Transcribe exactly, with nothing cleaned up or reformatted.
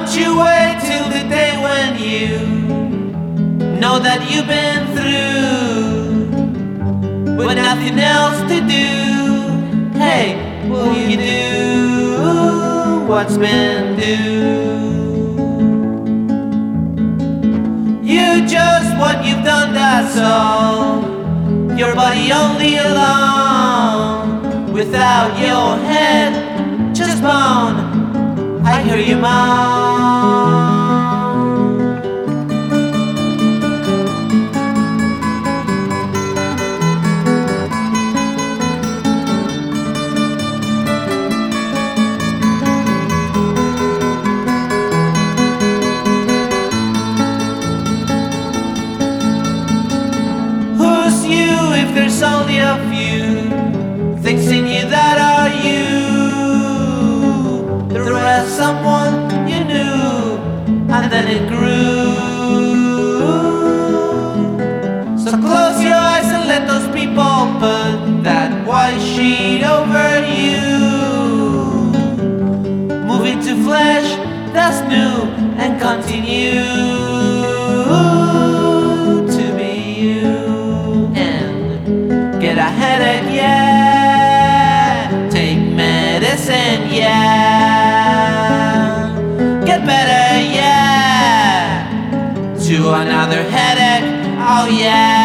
don't you wait till the day when you know that you've been through with nothing else to do. Hey, will you do what's been due? You just what you've done, that's all. Your body only alone, without your head, just bone. I hear you moan. Who's you if there's only a few things in you that are you? The rest someone you knew, and then it grew. So close your eyes and let those people put that white sheet over you. Move into flesh that's new and continue to be you. And get a headache, yeah. Take medicine, yeah. Get better, yeah. To another headache, oh yeah.